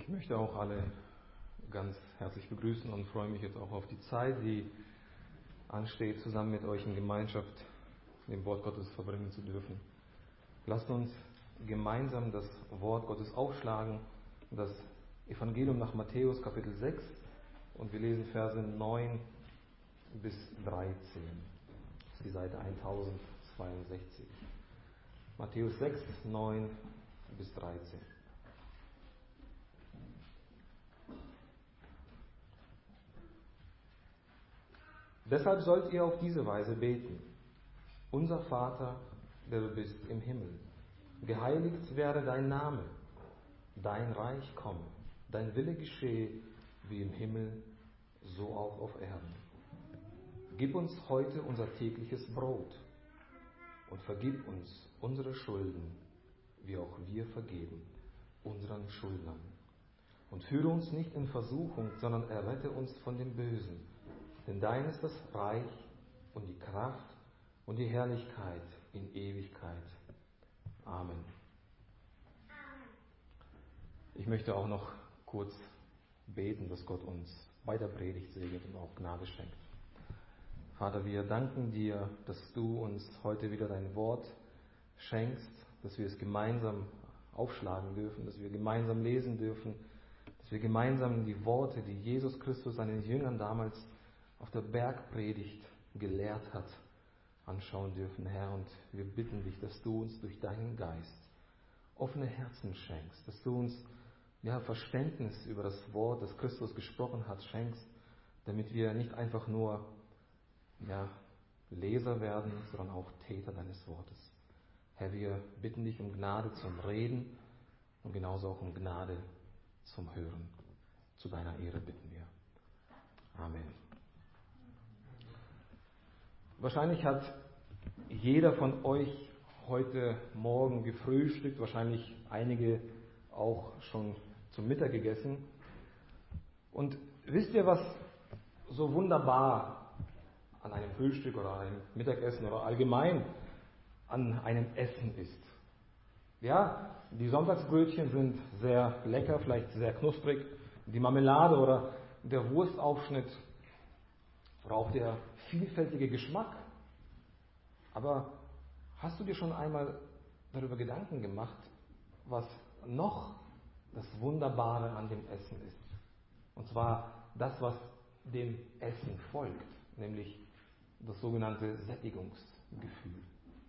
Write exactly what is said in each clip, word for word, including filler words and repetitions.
Ich möchte auch alle ganz herzlich begrüßen und freue mich jetzt auch auf die Zeit, die ansteht, zusammen mit euch in Gemeinschaft dem Wort Gottes verbringen zu dürfen. Lasst uns gemeinsam das Wort Gottes aufschlagen, das Evangelium nach Matthäus Kapitel sechs, und wir lesen Verse neun bis dreizehn. Das ist die Seite tausendzweiundsechzig. Matthäus sechs, neun bis dreizehn. Deshalb sollt ihr auf diese Weise beten: Unser Vater, der du bist im Himmel, geheiligt werde dein Name, dein Reich komme, dein Wille geschehe wie im Himmel, so auch auf Erden. Gib uns heute unser tägliches Brot und vergib uns unsere Schulden, wie auch wir vergeben unseren Schuldnern. Und führe uns nicht in Versuchung, sondern errette uns von dem Bösen. Denn dein ist das Reich und die Kraft und die Herrlichkeit in Ewigkeit. Amen. Ich möchte auch noch kurz beten, dass Gott uns bei der Predigt segnet und auch Gnade schenkt. Vater, wir danken dir, dass du uns heute wieder dein Wort schenkst, dass wir es gemeinsam aufschlagen dürfen, dass wir gemeinsam lesen dürfen, dass wir gemeinsam die Worte, die Jesus Christus seinen Jüngern damals auf der Bergpredigt gelehrt hat, anschauen dürfen, Herr. Und wir bitten dich, dass du uns durch deinen Geist offene Herzen schenkst, dass du uns ja, Verständnis über das Wort, das Christus gesprochen hat, schenkst, damit wir nicht einfach nur ja, Leser werden, sondern auch Täter deines Wortes. Herr, wir bitten dich um Gnade zum Reden und genauso auch um Gnade zum Hören. Zu deiner Ehre bitten wir. Amen. Wahrscheinlich hat jeder von euch heute Morgen gefrühstückt, wahrscheinlich einige auch schon zum Mittag gegessen. Und wisst ihr, was so wunderbar an einem Frühstück oder einem Mittagessen oder allgemein an einem Essen ist? Ja, die Sonntagsbrötchen sind sehr lecker, vielleicht sehr knusprig. Die Marmelade oder der Wurstaufschnitt braucht der vielfältige Geschmack. Aber hast du dir schon einmal darüber Gedanken gemacht, was noch das Wunderbare an dem Essen ist? Und zwar das, was dem Essen folgt, nämlich das sogenannte Sättigungsgefühl.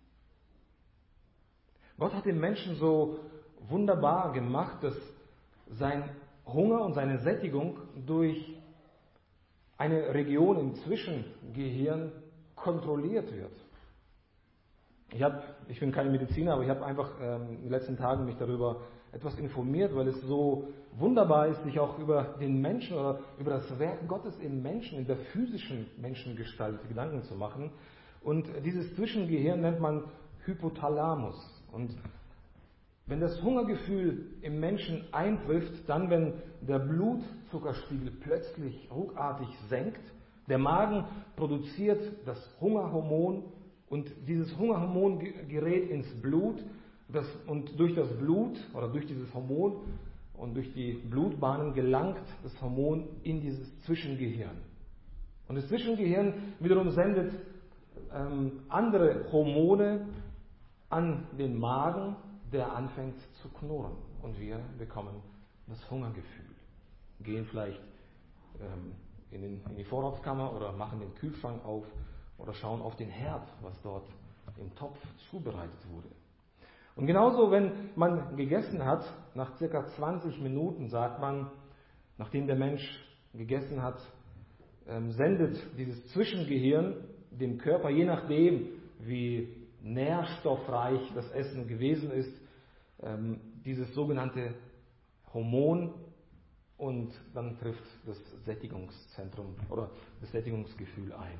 Gott hat den Menschen so wunderbar gemacht, dass sein Hunger und seine Sättigung durch eine Region im Zwischengehirn kontrolliert wird. Ich, hab, ich bin kein Mediziner, aber ich habe einfach ähm, in den letzten Tagen mich darüber etwas informiert, weil es so wunderbar ist, sich auch über den Menschen oder über das Werk Gottes im Menschen, in der physischen Menschengestalt Gedanken zu machen. Und dieses Zwischengehirn nennt man Hypothalamus. Und wenn das Hungergefühl im Menschen eintrifft, dann, wenn der Blutzuckerspiegel plötzlich ruckartig senkt, der Magen produziert das Hungerhormon und dieses Hungerhormon gerät ins Blut das, und durch das Blut oder durch dieses Hormon und durch die Blutbahnen gelangt das Hormon in dieses Zwischengehirn. Und das Zwischengehirn wiederum sendet ähm, andere Hormone an den Magen, der anfängt zu knurren. Und wir bekommen das Hungergefühl. Gehen vielleicht ähm, in, den, in die Vorratskammer oder machen den Kühlschrank auf oder schauen auf den Herd, was dort im Topf zubereitet wurde. Und genauso, wenn man gegessen hat, nach circa zwanzig Minuten, sagt man, nachdem der Mensch gegessen hat, ähm, sendet dieses Zwischengehirn dem Körper, je nachdem, wie nährstoffreich das Essen gewesen ist, ähm, dieses sogenannte Hormon, und dann trifft das Sättigungszentrum oder das Sättigungsgefühl ein.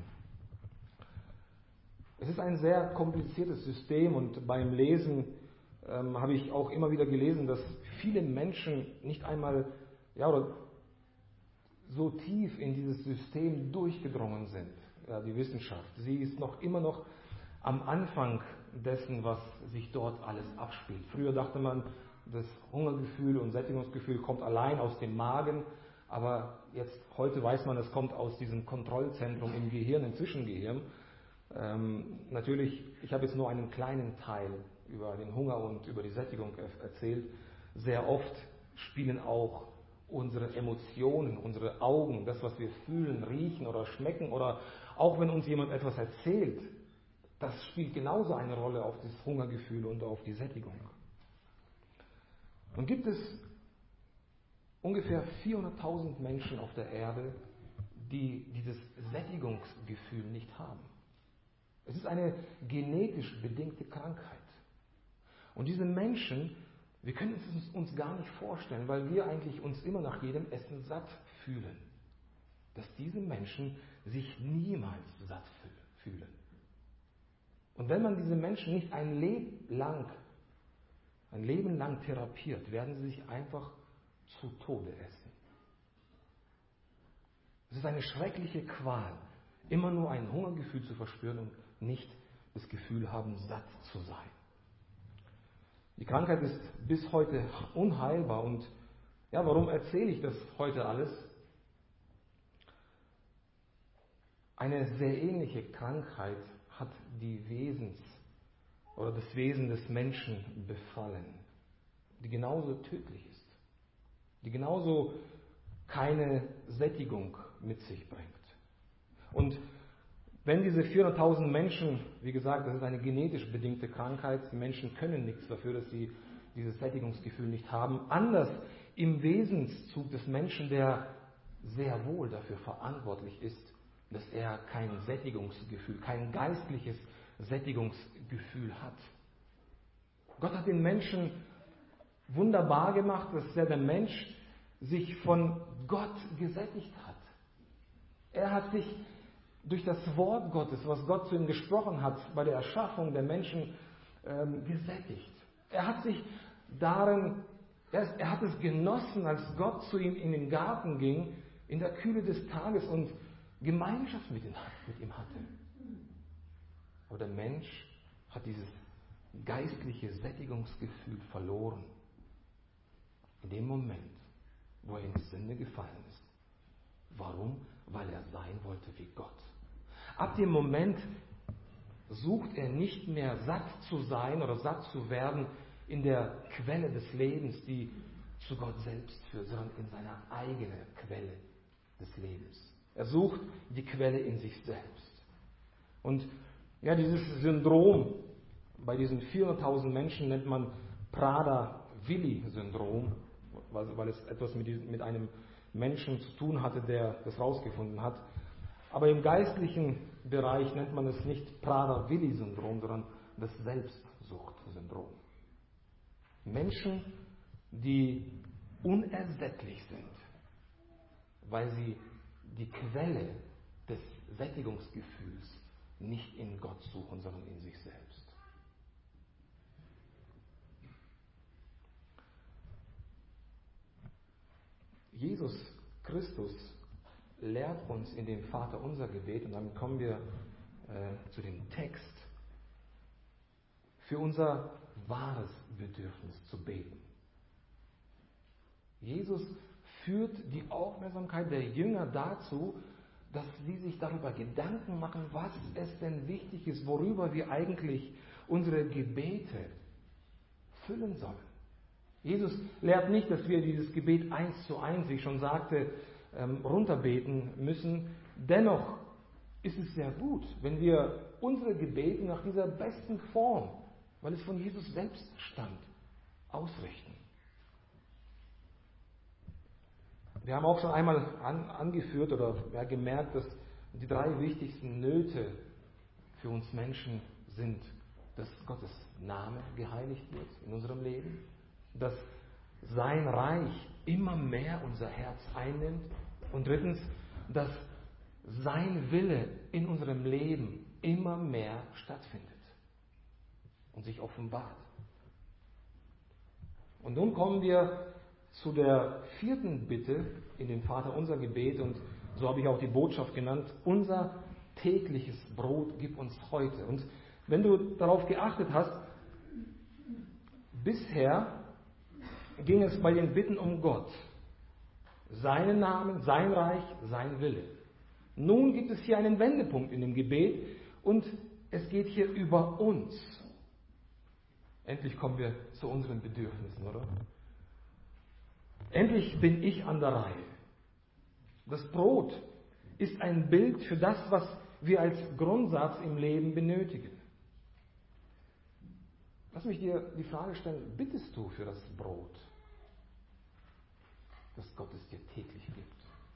Es ist ein sehr kompliziertes System und beim Lesen ähm, habe ich auch immer wieder gelesen, dass viele Menschen nicht einmal ja, oder so tief in dieses System durchgedrungen sind. Ja, die Wissenschaft, sie ist noch immer noch am Anfang dessen, was sich dort alles abspielt. Früher dachte man, das Hungergefühl und Sättigungsgefühl kommt allein aus dem Magen, aber jetzt heute weiß man, es kommt aus diesem Kontrollzentrum im Gehirn, im Zwischengehirn. Ähm, natürlich, ich habe jetzt nur einen kleinen Teil über den Hunger und über die Sättigung erzählt. Sehr oft spielen auch unsere Emotionen, unsere Augen, das, was wir fühlen, riechen oder schmecken, oder auch wenn uns jemand etwas erzählt, das spielt genauso eine Rolle auf das Hungergefühl und auf die Sättigung. Und gibt es ungefähr vierhunderttausend Menschen auf der Erde, die dieses Sättigungsgefühl nicht haben. Es ist eine genetisch bedingte Krankheit. Und diese Menschen, wir können es uns gar nicht vorstellen, weil wir eigentlich uns immer nach jedem Essen satt fühlen, dass diese Menschen sich niemals satt fühlen. Und wenn man diese Menschen nicht ein Leben lang, ein Leben lang therapiert, werden sie sich einfach zu Tode essen. Es ist eine schreckliche Qual, immer nur ein Hungergefühl zu verspüren und nicht das Gefühl haben, satt zu sein. Die Krankheit ist bis heute unheilbar. Und ja, warum erzähle ich das heute alles? Eine sehr ähnliche Krankheit hat die Wesens oder das Wesen des Menschen befallen, die genauso tödlich ist, die genauso keine Sättigung mit sich bringt. Und wenn diese vierhunderttausend Menschen, wie gesagt, das ist eine genetisch bedingte Krankheit, die Menschen können nichts dafür, dass sie dieses Sättigungsgefühl nicht haben, anders im Wesenszug des Menschen, der sehr wohl dafür verantwortlich ist, dass er kein Sättigungsgefühl, kein geistliches Sättigungsgefühl hat. Gott hat den Menschen wunderbar gemacht, dass der Mensch sich von Gott gesättigt hat. Er hat sich durch das Wort Gottes, was Gott zu ihm gesprochen hat, bei der Erschaffung der Menschen ähm, gesättigt. Er hat sich darin, er, er hat es genossen, als Gott zu ihm in den Garten ging, in der Kühle des Tages und Gemeinschaft mit ihm, mit ihm hatte. Aber der Mensch hat dieses geistliche Sättigungsgefühl verloren. In dem Moment, wo er in die Sünde gefallen ist. Warum? Weil er sein wollte wie Gott. Ab dem Moment sucht er nicht mehr satt zu sein oder satt zu werden in der Quelle des Lebens, die zu Gott selbst führt, sondern in seiner eigenen Quelle des Lebens. Er sucht die Quelle in sich selbst. Und ja, dieses Syndrom bei diesen vierhunderttausend Menschen nennt man Prader-Willi-Syndrom, weil es etwas mit, diesem, mit einem Menschen zu tun hatte, der das rausgefunden hat. Aber im geistlichen Bereich nennt man es nicht Prader-Willi-Syndrom, sondern das Selbstsuchtsyndrom. Menschen, die unersättlich sind, weil sie die Quelle des Sättigungsgefühls nicht in Gott suchen, sondern in sich selbst. Jesus Christus lehrt uns in dem Vaterunser Gebet, und dann kommen wir äh, zu dem Text, für unser wahres Bedürfnis zu beten. Jesus führt die Aufmerksamkeit der Jünger dazu, dass sie sich darüber Gedanken machen, was es denn wichtig ist, worüber wir eigentlich unsere Gebete füllen sollen. Jesus lehrt nicht, dass wir dieses Gebet eins zu eins, wie ich schon sagte, runterbeten müssen. Dennoch ist es sehr gut, wenn wir unsere Gebete nach dieser besten Form, weil es von Jesus selbst stammt, ausrichten. Wir haben auch schon einmal an, angeführt oder ja, gemerkt, dass die drei wichtigsten Nöte für uns Menschen sind, dass Gottes Name geheiligt wird in unserem Leben, dass sein Reich immer mehr unser Herz einnimmt und drittens, dass sein Wille in unserem Leben immer mehr stattfindet und sich offenbart. Und nun kommen wir zu der vierten Bitte in dem Vaterunser Gebet, und so habe ich auch die Botschaft genannt: Unser tägliches Brot gib uns heute. Und wenn du darauf geachtet hast, bisher ging es bei den Bitten um Gott. Seinen Namen, sein Reich, sein Wille. Nun gibt es hier einen Wendepunkt in dem Gebet und es geht hier über uns. Endlich kommen wir zu unseren Bedürfnissen, oder? Endlich bin ich an der Reihe. Das Brot ist ein Bild für das, was wir als Grundsatz im Leben benötigen. Lass mich dir die Frage stellen, bittest du für das Brot, das Gott es dir täglich gibt?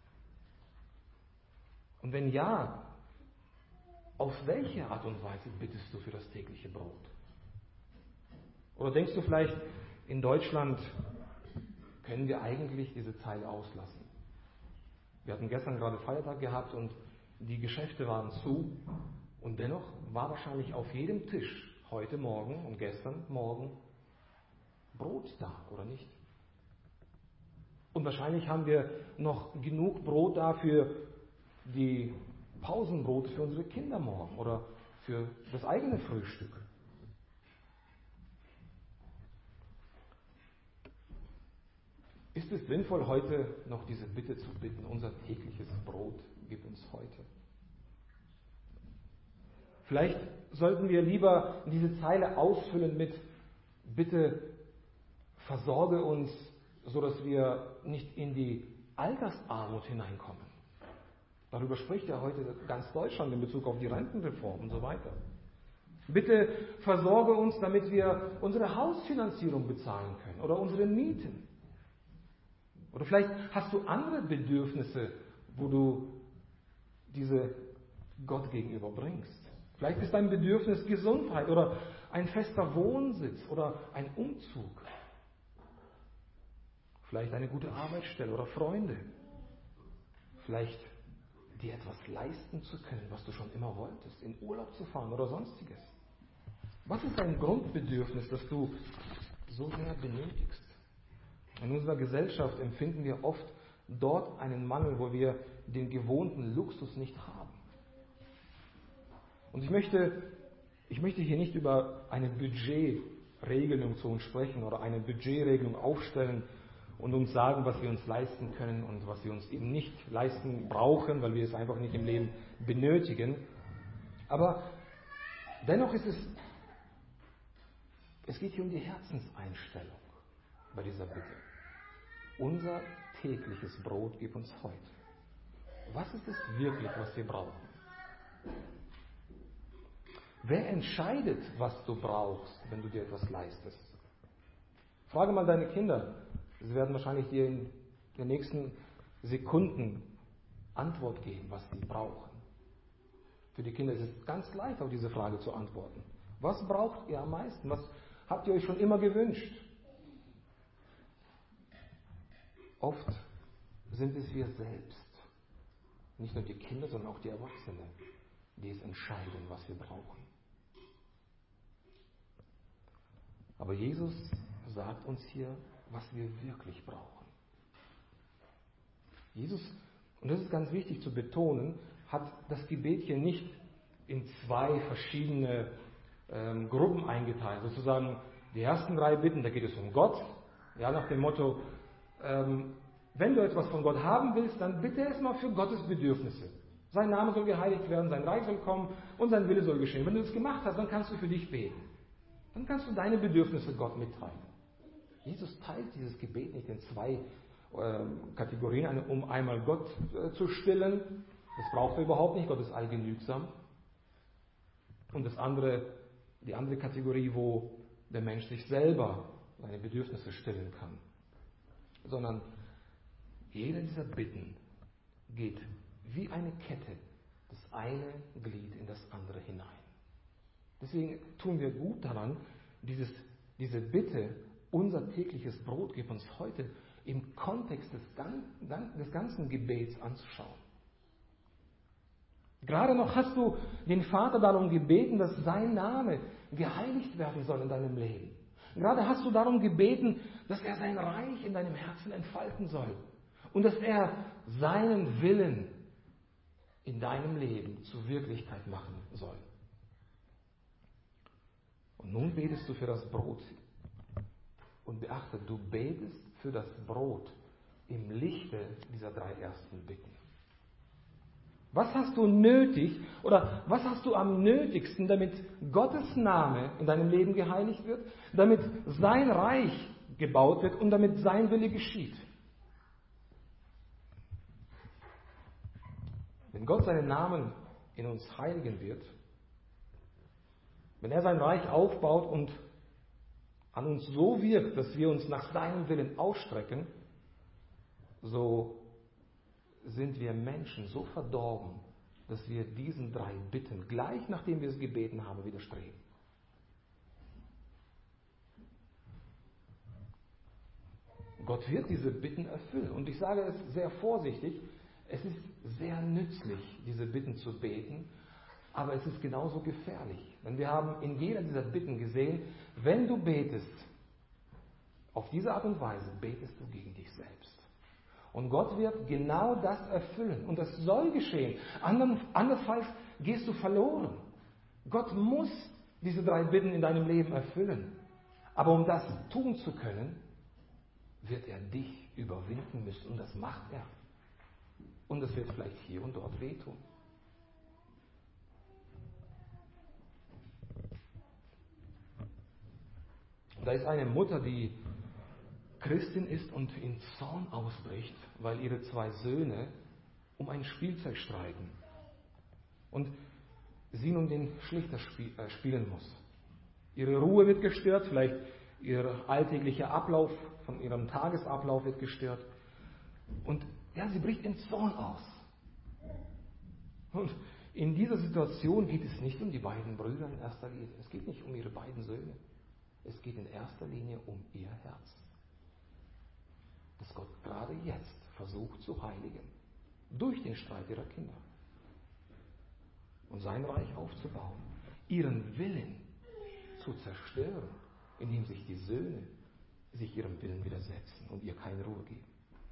Und wenn ja, auf welche Art und Weise bittest du für das tägliche Brot? Oder denkst du vielleicht, in Deutschland können wir eigentlich diese Zeile auslassen? Wir hatten gestern gerade Feiertag gehabt und die Geschäfte waren zu und dennoch war wahrscheinlich auf jedem Tisch heute Morgen und gestern Morgen Brot da, oder nicht? Und wahrscheinlich haben wir noch genug Brot da für die Pausenbrote für unsere Kinder morgen oder für das eigene Frühstück. Ist es sinnvoll, heute noch diese Bitte zu bitten, unser tägliches Brot gib uns heute? Vielleicht sollten wir lieber diese Zeile ausfüllen mit Bitte versorge uns, sodass wir nicht in die Altersarmut hineinkommen. Darüber spricht ja heute ganz Deutschland in Bezug auf die Rentenreform und so weiter. Bitte versorge uns, damit wir unsere Hausfinanzierung bezahlen können oder unsere Mieten. Oder vielleicht hast du andere Bedürfnisse, wo du diese Gott gegenüber bringst. Vielleicht ist dein Bedürfnis Gesundheit oder ein fester Wohnsitz oder ein Umzug. Vielleicht eine gute Arbeitsstelle oder Freunde. Vielleicht dir etwas leisten zu können, was du schon immer wolltest, in Urlaub zu fahren oder sonstiges. Was ist dein Grundbedürfnis, das du so sehr benötigst? In unserer Gesellschaft empfinden wir oft dort einen Mangel, wo wir den gewohnten Luxus nicht haben. Und ich möchte, ich möchte hier nicht über eine Budgetregelung zu uns sprechen oder eine Budgetregelung aufstellen und uns sagen, was wir uns leisten können und was wir uns eben nicht leisten brauchen, weil wir es einfach nicht im Leben benötigen. Aber dennoch ist es, es geht hier um die Herzenseinstellung bei dieser Bitte. Unser tägliches Brot gib uns heute. Was ist es wirklich, was wir brauchen? Wer entscheidet, was du brauchst, wenn du dir etwas leistest? Frage mal deine Kinder. Sie werden wahrscheinlich dir in den nächsten Sekunden Antwort geben, was sie brauchen. Für die Kinder ist es ganz leicht, auf diese Frage zu antworten. Was braucht ihr am meisten? Was habt ihr euch schon immer gewünscht? Oft sind es wir selbst, nicht nur die Kinder, sondern auch die Erwachsenen, die es entscheiden, was wir brauchen. Aber Jesus sagt uns hier, was wir wirklich brauchen. Jesus, und das ist ganz wichtig zu betonen, hat das Gebet hier nicht in zwei verschiedene ähm, Gruppen eingeteilt. Sozusagen die ersten drei Bitten, da geht es um Gott, ja, nach dem Motto, ähm, wenn du etwas von Gott haben willst, dann bitte erstmal für Gottes Bedürfnisse. Sein Name soll geheiligt werden, sein Reich soll kommen und sein Wille soll geschehen. Wenn du das gemacht hast, dann kannst du für dich beten. Dann kannst du deine Bedürfnisse Gott mitteilen. Jesus teilt dieses Gebet nicht in zwei äh, Kategorien, um einmal Gott äh, zu stillen. Das braucht er überhaupt nicht, Gott ist allgenügsam. Und das andere, die andere Kategorie, wo der Mensch sich selber seine Bedürfnisse stillen kann. Sondern jede dieser Bitten geht wie eine Kette das eine Glied in das andere hinein. Deswegen tun wir gut daran, dieses, diese Bitte, unser tägliches Brot gib uns heute, im Kontext des, des ganzen Gebets anzuschauen. Gerade noch hast du den Vater darum gebeten, dass sein Name geheiligt werden soll in deinem Leben. Gerade hast du darum gebeten, dass er sein Reich in deinem Herzen entfalten soll und dass er seinen Willen in deinem Leben zur Wirklichkeit machen soll. Und nun betest du für das Brot. Und beachte, du betest für das Brot im Lichte dieser drei ersten Bitten. Was hast du nötig oder was hast du am nötigsten, damit Gottes Name in deinem Leben geheiligt wird, damit sein Reich gebaut wird und damit sein Wille geschieht? Wenn Gott seinen Namen in uns heiligen wird, wenn er sein Reich aufbaut und an uns so wirkt, dass wir uns nach seinem Willen ausstrecken, so sind wir Menschen so verdorben, dass wir diesen drei Bitten gleich nachdem wir es gebeten haben, widerstreben. Gott wird diese Bitten erfüllen. Und ich sage es sehr vorsichtig, es ist sehr nützlich, diese Bitten zu beten, aber es ist genauso gefährlich. Denn wir haben in jeder dieser Bitten gesehen, wenn du betest, auf diese Art und Weise betest du gegen dich selbst. Und Gott wird genau das erfüllen. Und das soll geschehen. Andernfalls gehst du verloren. Gott muss diese drei Bitten in deinem Leben erfüllen. Aber um das tun zu können, wird er dich überwinden müssen. Und das macht er. Und es wird vielleicht hier und dort wehtun. Da ist eine Mutter, die Christin ist und in Zorn ausbricht, weil ihre zwei Söhne um ein Spielzeug streiten. Und sie nun den Schlichter spielen muss. Ihre Ruhe wird gestört, vielleicht ihr alltäglicher Ablauf von ihrem Tagesablauf wird gestört. Und ja, sie bricht in Zorn aus. Und in dieser Situation geht es nicht um die beiden Brüder in erster Linie. Es geht nicht um ihre beiden Söhne. Es geht in erster Linie um ihr Herz. Das Gott gerade jetzt versucht zu heiligen. Durch den Streit ihrer Kinder. Und sein Reich aufzubauen. Ihren Willen zu zerstören, indem sich die Söhne sich ihrem Willen widersetzen und ihr keine Ruhe geben.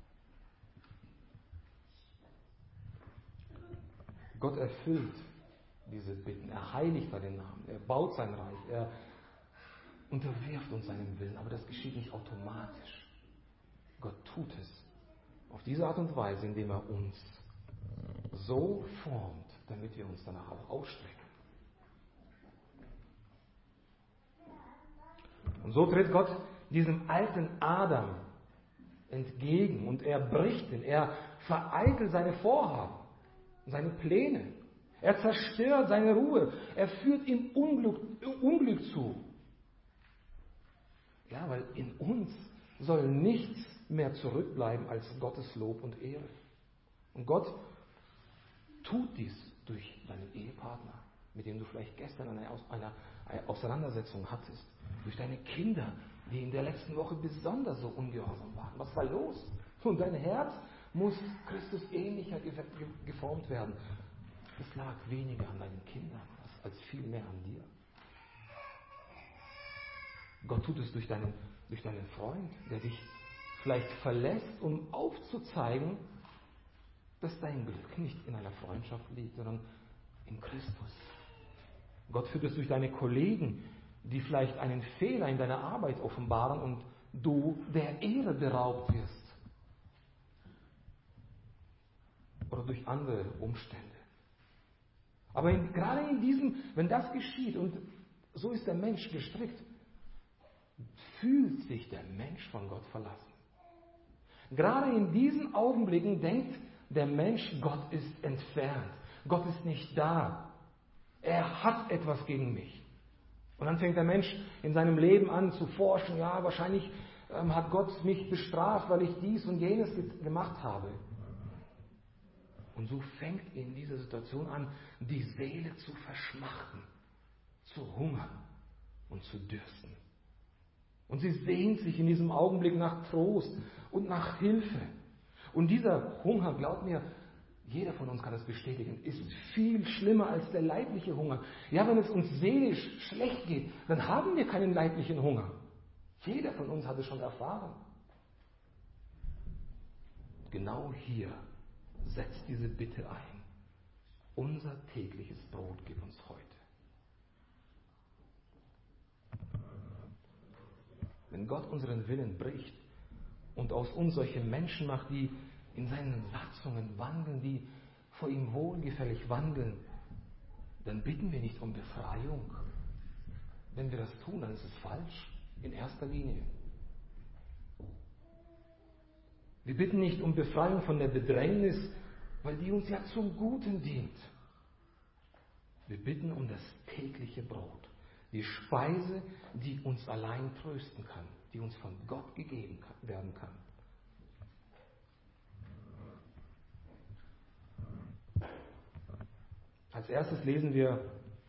Gott erfüllt diese Bitten. Er heiligt seinen Namen. Er baut sein Reich. Er unterwirft uns seinem Willen. Aber das geschieht nicht automatisch. Gott tut es auf diese Art und Weise, indem er uns so formt, damit wir uns danach auch ausstrecken. Und so tritt Gott diesem alten Adam entgegen und er bricht ihn. Er vereitelt seine Vorhaben, seine Pläne. Er zerstört seine Ruhe. Er führt ihm Unglück, Unglück zu. Ja, weil in uns soll nichts mehr zurückbleiben als Gottes Lob und Ehre. Und Gott tut dies durch deinen Ehepartner, mit dem du vielleicht gestern eine, eine, eine Auseinandersetzung hattest. Durch deine Kinder, die in der letzten Woche besonders so ungehorsam waren. Was war los? Und dein Herz muss Christus ähnlicher geformt werden. Es lag weniger an deinen Kindern als vielmehr an dir. Gott tut es durch deinen, durch deinen Freund, der dich vielleicht verlässt, um aufzuzeigen, dass dein Glück nicht in einer Freundschaft liegt, sondern in Christus. Gott führt es durch deine Kollegen, die vielleicht einen Fehler in deiner Arbeit offenbaren und du der Ehre beraubt wirst. Oder durch andere Umstände. Aber in, gerade in diesem, wenn das geschieht, und so ist der Mensch gestrickt, fühlt sich der Mensch von Gott verlassen. Gerade in diesen Augenblicken denkt der Mensch, Gott ist entfernt. Gott ist nicht da. Er hat etwas gegen mich. Und dann fängt der Mensch in seinem Leben an zu forschen, ja, wahrscheinlich ähm, hat Gott mich bestraft, weil ich dies und jenes ge- gemacht habe. Und so fängt in dieser Situation an, die Seele zu verschmachten, zu hungern und zu dürsten. Und sie sehnt sich in diesem Augenblick nach Trost und nach Hilfe. Und dieser Hunger, glaub mir, jeder von uns kann es bestätigen, ist viel schlimmer als der leibliche Hunger. Ja, wenn es uns seelisch schlecht geht, dann haben wir keinen leiblichen Hunger. Jeder von uns hat es schon erfahren. Genau hier setzt diese Bitte ein. Unser tägliches Brot gib uns heute. wenn Gott unseren Willen bricht und aus uns solche Menschen macht, die in seinen Satzungen wandeln, die vor ihm wohlgefällig wandeln, dann bitten wir nicht um Befreiung. Wenn wir das tun, dann ist es falsch, in erster Linie. Wir bitten nicht um Befreiung von der Bedrängnis, weil die uns ja zum Guten dient. Wir bitten um das tägliche Brot, die Speise, die uns allein trösten kann, die uns von Gott gegeben werden kann. Als erstes lesen wir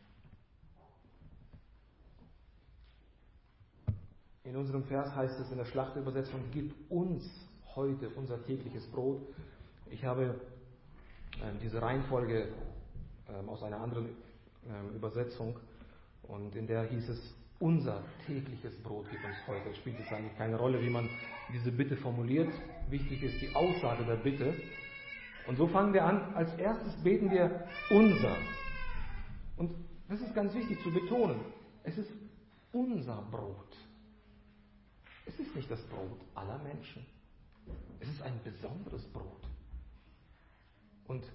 in unserem Vers, heißt es in der Schlachterübersetzung, gib uns heute unser tägliches Brot. Ich habe äh, diese Reihenfolge äh, aus einer anderen äh, Übersetzung und in der hieß es, unser tägliches Brot gib uns heute. Es spielt jetzt eigentlich keine Rolle, wie man diese Bitte formuliert. Wichtig ist die Aussage der Bitte. Und so fangen wir an. Als erstes beten wir unser. Und das ist ganz wichtig zu betonen. Es ist unser Brot. Es ist nicht das Brot aller Menschen. Es ist ein besonderes Brot. Und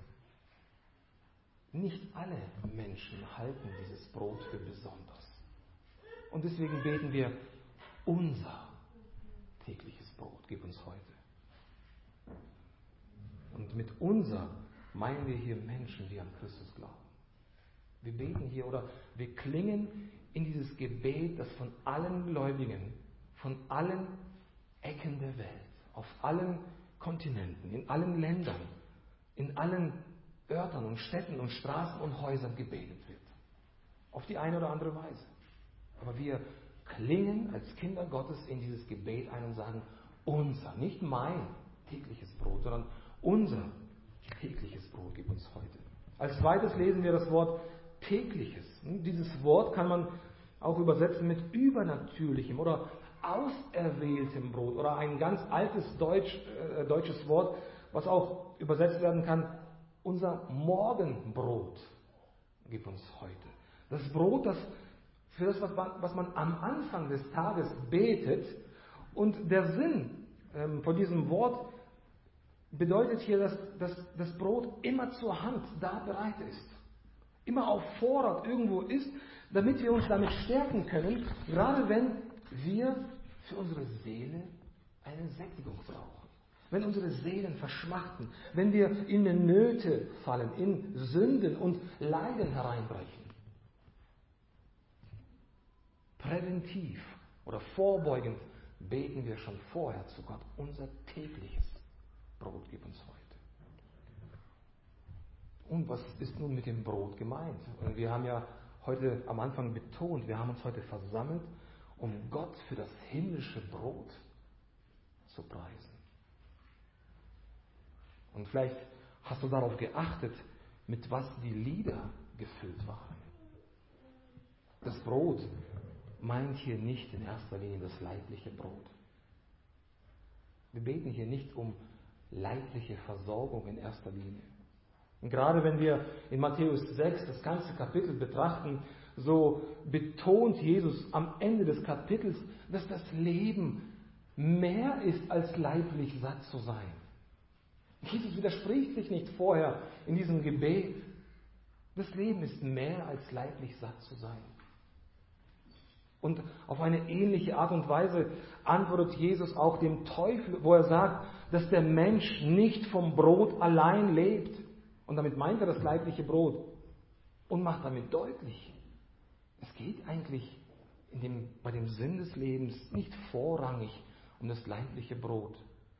nicht alle Menschen halten dieses Brot für besonders. Und deswegen beten wir, unser tägliches Brot gib uns heute. Und mit unser meinen wir hier Menschen, die an Christus glauben. Wir beten hier oder wir klingen in dieses Gebet, das von allen Gläubigen, von allen Ecken der Welt, auf allen Kontinenten, in allen Ländern, in allen Örtern und Städten und Straßen und Häusern gebetet wird. Auf die eine oder andere Weise. Aber wir klingen als Kinder Gottes in dieses Gebet ein und sagen, unser, nicht mein tägliches Brot, sondern unser tägliches Brot gib uns heute. Als zweites lesen wir das Wort tägliches. Dieses Wort kann man auch übersetzen mit übernatürlichem oder auserwähltem Brot oder ein ganz altes Deutsch, äh, deutsches Wort, was auch übersetzt werden kann, unser Morgenbrot gib uns heute. Das Brot, das für das, was man, was man am Anfang des Tages betet. Und der Sinn ähm, von diesem Wort bedeutet hier, dass, dass das Brot immer zur Hand da bereit ist. Immer auf Vorrat irgendwo ist, damit wir uns damit stärken können, gerade wenn wir für unsere Seele eine Sättigung brauchen. Wenn unsere Seelen verschmachten, wenn wir in Nöte fallen, in Sünden und Leiden hereinbrechen. Präventiv oder vorbeugend beten wir schon vorher zu Gott, unser tägliches Brot gib uns heute. Und was ist nun mit dem Brot gemeint? Und wir haben ja heute am Anfang betont, wir haben uns heute versammelt, um Gott für das himmlische Brot zu preisen. Und vielleicht hast du darauf geachtet, mit was die Lieder gefüllt waren. Das Brot meint hier nicht in erster Linie das leibliche Brot. Wir beten hier nicht um leibliche Versorgung in erster Linie. Und gerade wenn wir in Matthäus sechs das ganze Kapitel betrachten, so betont Jesus am Ende des Kapitels, dass das Leben mehr ist als leiblich satt zu sein. Jesus widerspricht sich nicht vorher in diesem Gebet. Das Leben ist mehr als leiblich satt zu sein. Und auf eine ähnliche Art und Weise antwortet Jesus auch dem Teufel, wo er sagt, dass der Mensch nicht vom Brot allein lebt. Und damit meint er das leibliche Brot. Und macht damit deutlich, es geht eigentlich in dem, bei dem Sinn des Lebens nicht vorrangig um das leibliche Brot,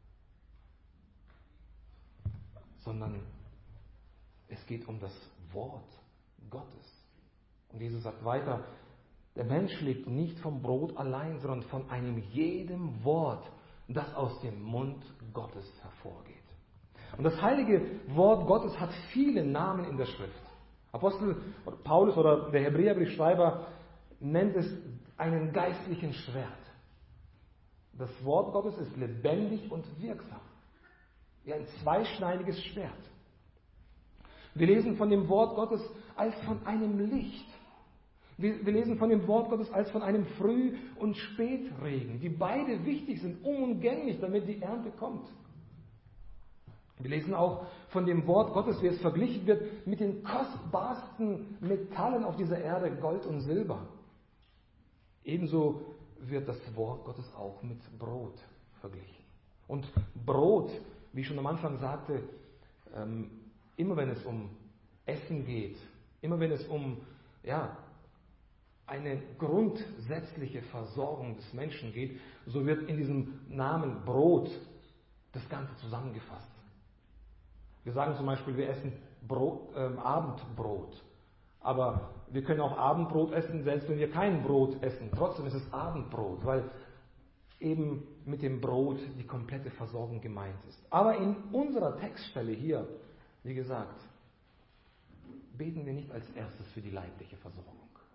sondern es geht um das Wort Gottes. Und Jesus sagt weiter, der Mensch lebt nicht vom Brot allein, sondern von einem jedem Wort, das aus dem Mund Gottes hervorgeht. Und das heilige Wort Gottes hat viele Namen in der Schrift. Apostel Paulus oder der Hebräerbriefschreiber nennt es einen geistlichen Schwert. Das Wort Gottes ist lebendig und wirksam. Wie ein zweischneidiges Schwert. Wir lesen von dem Wort Gottes als von einem Licht. Wir, wir lesen von dem Wort Gottes als von einem Früh- und Spätregen, die beide wichtig sind, unumgänglich, damit die Ernte kommt. Wir lesen auch von dem Wort Gottes, wie es verglichen wird mit den kostbarsten Metallen auf dieser Erde, Gold und Silber. Ebenso wird das Wort Gottes auch mit Brot verglichen. Und Brot, wie ich schon am Anfang sagte, ähm, immer wenn es um Essen geht, immer wenn es um ja, eine grundsätzliche Versorgung des Menschen geht, so wird in diesem Namen Brot das Ganze zusammengefasst. Wir sagen zum Beispiel, wir essen Brot, äh, Abendbrot. Aber wir können auch Abendbrot essen, selbst wenn wir kein Brot essen. Trotzdem ist es Abendbrot, weil eben mit dem Brot die komplette Versorgung gemeint ist. Aber in unserer Textstelle hier, wie gesagt, beten wir nicht als erstes für die leibliche Versorgung.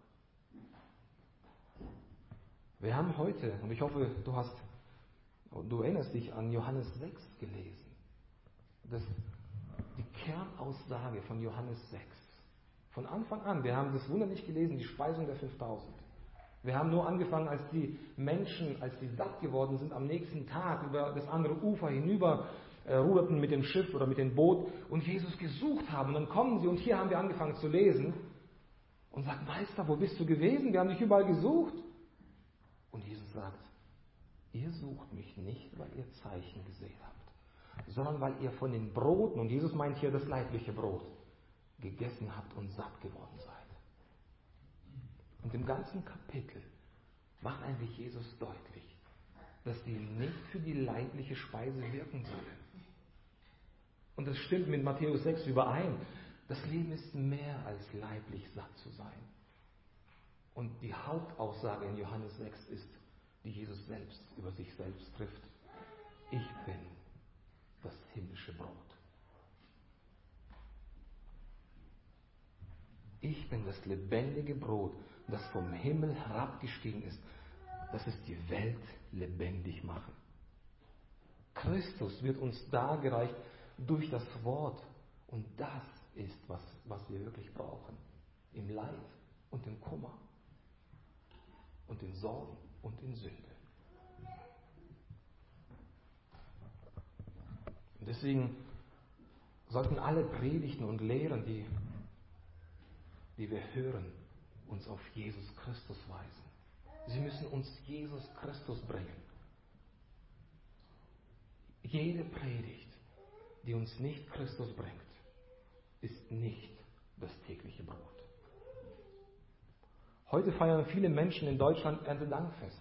Wir haben heute, und ich hoffe, du hast, du erinnerst dich an Johannes sechs gelesen. Das die Kernaussage von Johannes sechs. Von Anfang an, wir haben das Wunder nicht gelesen, die Speisung der fünftausend. Wir haben nur angefangen, als die Menschen, als sie satt geworden sind, am nächsten Tag über das andere Ufer hinüber äh, ruderten mit dem Schiff oder mit dem Boot und Jesus gesucht haben. Und dann kommen sie und hier haben wir angefangen zu lesen und sagt, Meister, wo bist du gewesen? Wir haben dich überall gesucht. Und Jesus sagt, ihr sucht mich nicht, weil ihr Zeichen gesehen habt, sondern weil ihr von den Broten, und Jesus meint hier das leibliche Brot, gegessen habt und satt geworden seid. Und im ganzen Kapitel macht eigentlich Jesus deutlich, dass die nicht für die leibliche Speise wirken sollen. Und das stimmt mit Matthäus sechs überein. Das Leben ist mehr als leiblich satt zu sein. Und die Hauptaussage in Johannes sechs ist, die Jesus selbst über sich selbst trifft. Ich bin das himmlische Brot. Ich bin das lebendige Brot, das vom Himmel herabgestiegen ist. Das ist die Welt lebendig machen. Christus wird uns dargereicht durch das Wort. Und das ist, was, was wir wirklich brauchen. Im Leid und im Kummer. Und in Sorgen und in Sünde. Und deswegen sollten alle Predigten und Lehren, die, die wir hören, uns auf Jesus Christus weisen. Sie müssen uns Jesus Christus bringen. Jede Predigt, die uns nicht Christus bringt, ist nicht das tägliche Brot. Heute feiern viele Menschen in Deutschland Erntedankfest.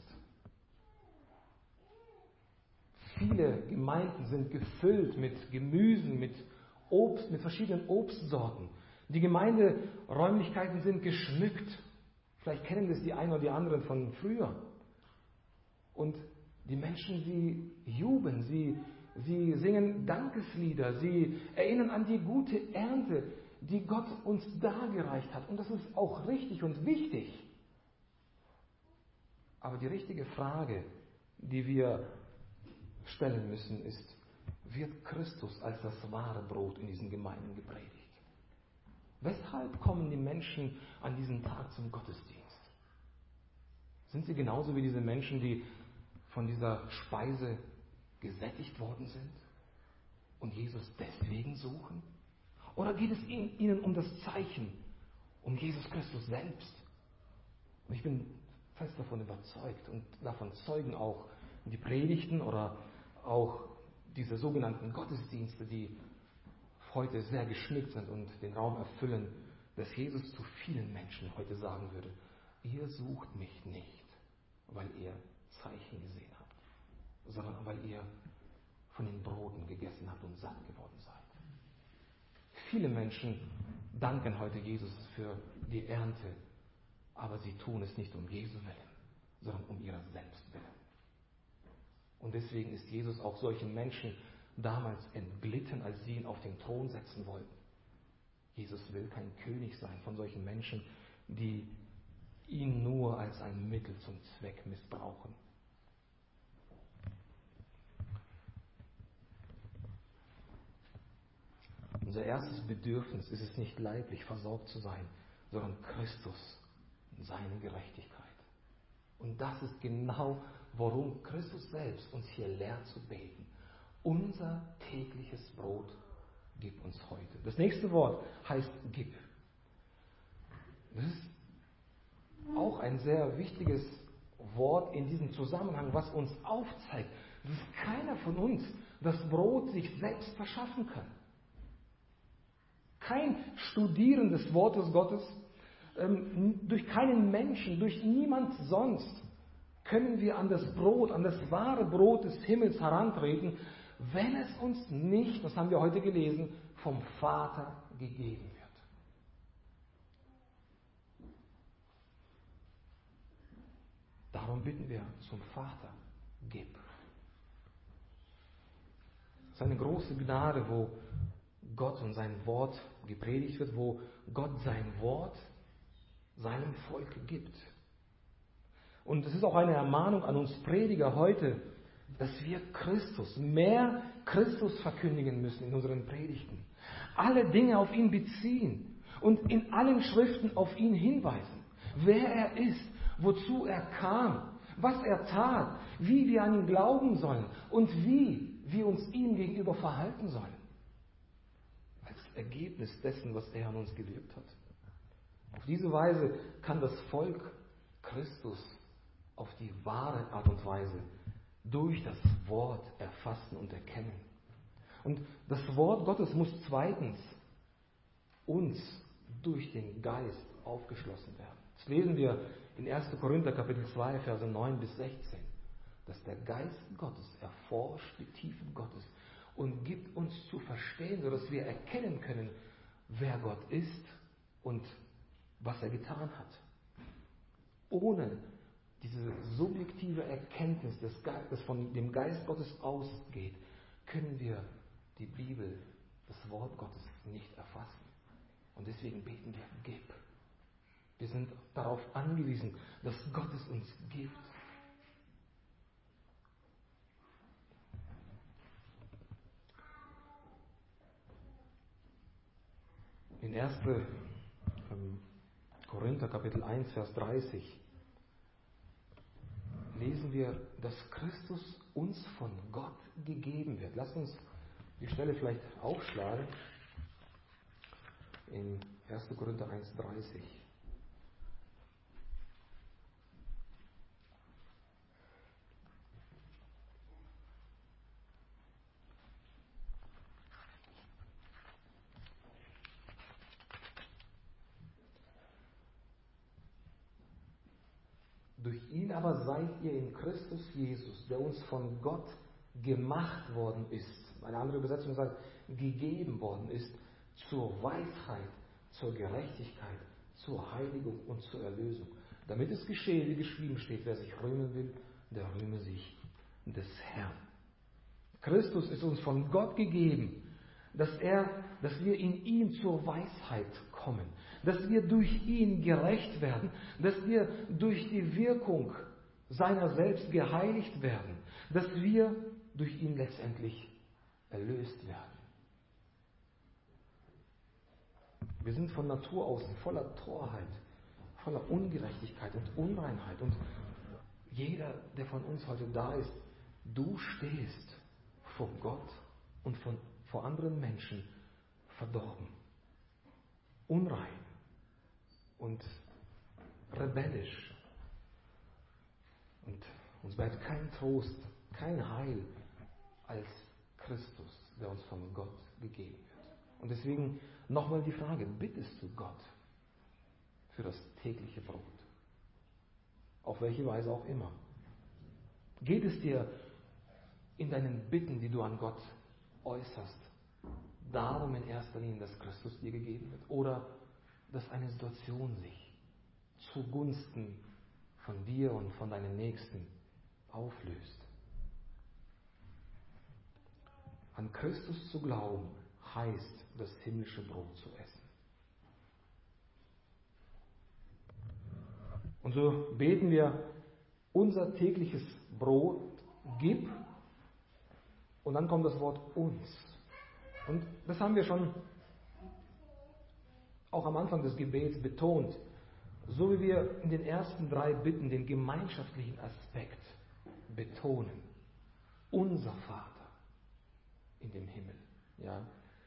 Viele Gemeinden sind gefüllt mit Gemüsen, mit Obst, mit verschiedenen Obstsorten. Die Gemeinderäumlichkeiten sind geschmückt. Vielleicht kennen das die einen oder die anderen von früher. Und die Menschen, sie jubeln, sie, sie singen Dankeslieder, sie erinnern an die gute Ernte, die Gott uns dargereicht hat. Und das ist auch richtig und wichtig. Aber die richtige Frage, die wir stellen müssen, ist, wird Christus als das wahre Brot in diesen Gemeinden gepredigt? Weshalb kommen die Menschen an diesem Tag zum Gottesdienst? Sind sie genauso wie diese Menschen, die von dieser Speise gesättigt worden sind und Jesus deswegen suchen? Oder geht es ihnen um das Zeichen, um Jesus Christus selbst? Und ich bin fest davon überzeugt und davon zeugen auch die Predigten oder auch diese sogenannten Gottesdienste, die heute sehr geschmückt sind und den Raum erfüllen, dass Jesus zu vielen Menschen heute sagen würde, ihr sucht mich nicht, weil ihr Zeichen gesehen habt, sondern weil ihr von den Broten gegessen habt und satt geworden seid. Viele Menschen danken heute Jesus für die Ernte, aber sie tun es nicht um Jesu Willen, sondern um ihrer selbst willen. Und deswegen ist Jesus auch solchen Menschen damals entglitten, als sie ihn auf den Thron setzen wollten. Jesus will kein König sein von solchen Menschen, die ihn nur als ein Mittel zum Zweck missbrauchen. Unser erstes Bedürfnis ist es nicht leiblich versorgt zu sein, sondern Christus seine Gerechtigkeit. Und das ist genau, worum Christus selbst uns hier lehrt zu beten. Unser tägliches Brot gib uns heute. Das nächste Wort heißt gib. Das ist auch ein sehr wichtiges Wort in diesem Zusammenhang, was uns aufzeigt, dass keiner von uns das Brot sich selbst verschaffen kann. Kein Studieren des Wortes Gottes, ähm, durch keinen Menschen, durch niemand sonst können wir an das Brot, an das wahre Brot des Himmels herantreten, wenn es uns nicht, das haben wir heute gelesen, vom Vater gegeben wird. Darum bitten wir zum Vater, gib. Es ist eine große Gnade, wo Gott und sein Wort gepredigt wird, wo Gott sein Wort seinem Volk gibt. Und es ist auch eine Ermahnung an uns Prediger heute, dass wir Christus, mehr Christus verkündigen müssen in unseren Predigten. Alle Dinge auf ihn beziehen und in allen Schriften auf ihn hinweisen. Wer er ist, wozu er kam, was er tat, wie wir an ihn glauben sollen und wie wir uns ihm gegenüber verhalten sollen. Als Ergebnis dessen, was er an uns gewirkt hat. Auf diese Weise kann das Volk Christus auf die wahre Art und Weise durch das Wort erfassen und erkennen. Und das Wort Gottes muss zweitens uns durch den Geist aufgeschlossen werden. Das lesen wir in erster Korinther Kapitel zwei, Verse neun bis sechzehn. Dass der Geist Gottes erforscht die Tiefen Gottes und gibt uns zu verstehen, sodass wir erkennen können, wer Gott ist und was er getan hat. Ohne diese subjektive Erkenntnis, das von dem Geist Gottes ausgeht, können wir die Bibel, das Wort Gottes nicht erfassen. Und deswegen beten wir, gib. Wir sind darauf angewiesen, dass Gott es uns gibt. In erster Korinther Kapitel eins, Vers dreißig lesen wir, dass Christus uns von Gott gegeben wird. Lasst uns die Stelle vielleicht aufschlagen. In erster Korinther eins, dreißig. Durch ihn aber seid ihr in Christus Jesus, der uns von Gott gemacht worden ist. Eine andere Übersetzung sagt, gegeben worden ist, zur Weisheit, zur Gerechtigkeit, zur Heiligung und zur Erlösung. Damit es geschehe, wie geschrieben steht, wer sich rühmen will, der rühme sich des Herrn. Christus ist uns von Gott gegeben, dass er, dass wir in ihm zur Weisheit kommen, dass wir durch ihn gerecht werden, dass wir durch die Wirkung seiner selbst geheiligt werden, dass wir durch ihn letztendlich erlöst werden. Wir sind von Natur aus voller Torheit, voller Ungerechtigkeit und Unreinheit. Und jeder, der von uns heute da ist, du stehst vor Gott und von, vor anderen Menschen verdorben, unrein und rebellisch. Und uns bleibt kein Trost, kein Heil als Christus, der uns von Gott gegeben wird. Und deswegen nochmal die Frage, bittest du Gott für das tägliche Brot? Auf welche Weise auch immer. Geht es dir in deinen Bitten, die du an Gott äußerst, darum in erster Linie, dass Christus dir gegeben wird? Oder dass eine Situation sich zugunsten von dir und von deinen Nächsten auflöst? An Christus zu glauben, heißt, das himmlische Brot zu essen. Und so beten wir, unser tägliches Brot gib, und dann kommt das Wort uns. Und das haben wir schon auch am Anfang des Gebets betont. so wie wir in den ersten drei Bitten den gemeinschaftlichen Aspekt betonen, unser Vater in dem Himmel, ja,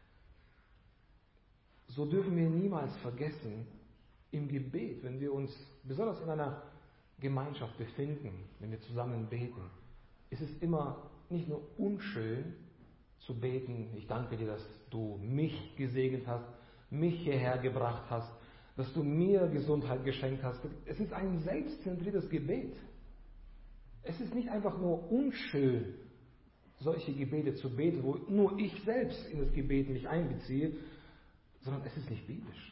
so dürfen wir niemals vergessen, im Gebet, wenn wir uns besonders in einer Gemeinschaft befinden, wenn wir zusammen beten, ist es immer nicht nur unschön zu beten, ich danke dir, dass du mich gesegnet hast, mich hierher gebracht hast, dass du mir Gesundheit geschenkt hast. Es ist ein selbstzentriertes Gebet. Es ist nicht einfach nur unschön, solche Gebete zu beten, wo nur ich selbst in das Gebet mich einbeziehe, sondern es ist nicht biblisch.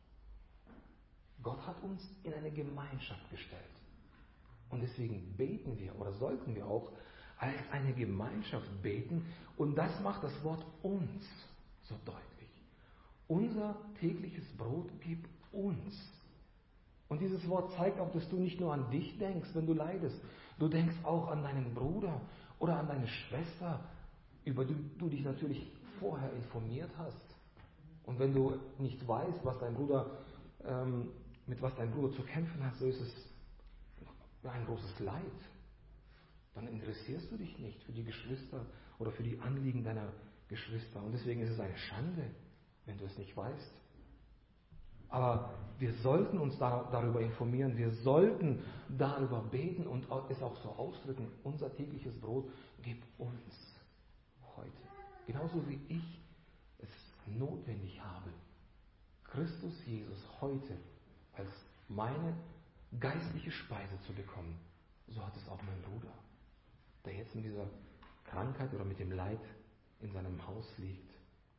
Gott hat uns in eine Gemeinschaft gestellt. Und deswegen beten wir oder sollten wir auch als eine Gemeinschaft beten. Und das macht das Wort uns so deutlich. Unser tägliches Brot gib uns. Und dieses Wort zeigt auch, dass du nicht nur an dich denkst, wenn du leidest. Du denkst auch an deinen Bruder oder an deine Schwester, über die du dich natürlich vorher informiert hast. Und wenn du nicht weißt, was dein Bruder, ähm, mit was dein Bruder zu kämpfen hat, so ist es ein großes Leid. Dann interessierst du dich nicht für die Geschwister oder für die Anliegen deiner Geschwister. Und deswegen ist es eine Schande, wenn du es nicht weißt. Aber wir sollten uns darüber informieren, wir sollten darüber beten und es auch so ausdrücken, unser tägliches Brot gib uns heute. Genauso wie ich es notwendig habe, Christus Jesus heute als meine geistliche Speise zu bekommen, so hat es auch mein Bruder, der jetzt in dieser Krankheit oder mit dem Leid in seinem Haus liegt.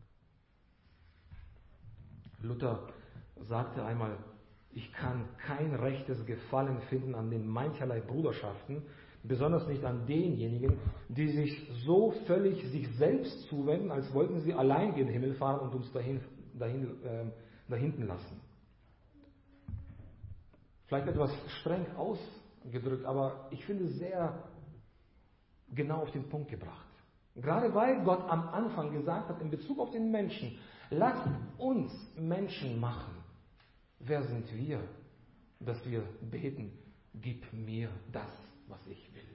Luther sagte einmal, ich kann kein rechtes Gefallen finden an den mancherlei Bruderschaften, besonders nicht an denjenigen, die sich so völlig sich selbst zuwenden, als wollten sie allein in den Himmel fahren und uns dahin, dahin, äh, dahinten lassen. Vielleicht etwas streng ausgedrückt, aber ich finde sehr genau auf den Punkt gebracht. Gerade weil Gott am Anfang gesagt hat, in Bezug auf den Menschen, lasst uns Menschen machen. Wer sind wir, dass wir beten, gib mir das, was ich will.